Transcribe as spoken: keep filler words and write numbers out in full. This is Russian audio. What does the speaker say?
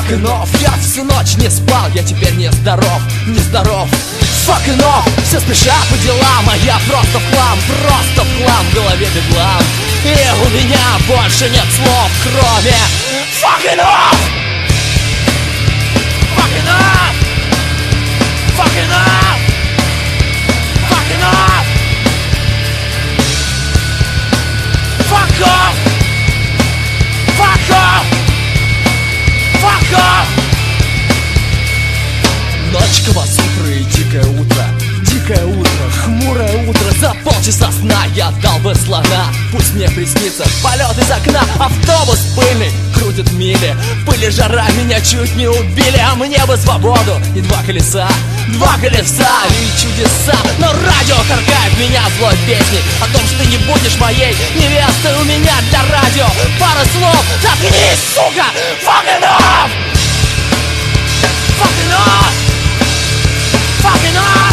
fucking off. Я всю ночь не спал, я теперь не здоров, не здоров. Fucking off, все спешат по делам, а я просто в хлам, просто в хлам, в голове бедлам. И у меня больше нет слов, кроме fucking off. Fucking off. Fucking off. Fucking off. Fuck off. Fuck off. Fuck off. Ночка, вас утро и дикое утро. Дикое утро, хмурое утро. За полчаса сна я дал бы слона. Пусть мне приснится полет из окна. Автобус пыльный крутит мили. Пыль и жара меня чуть не убили. А мне бы свободу и два колеса. Два колеса и чудеса. Но радио харкает меня злой песней о том, что ты не будешь моей невестой. У меня для радио пара слов. Заткнись, сука! Fucking off! Fucking off! Fucking off!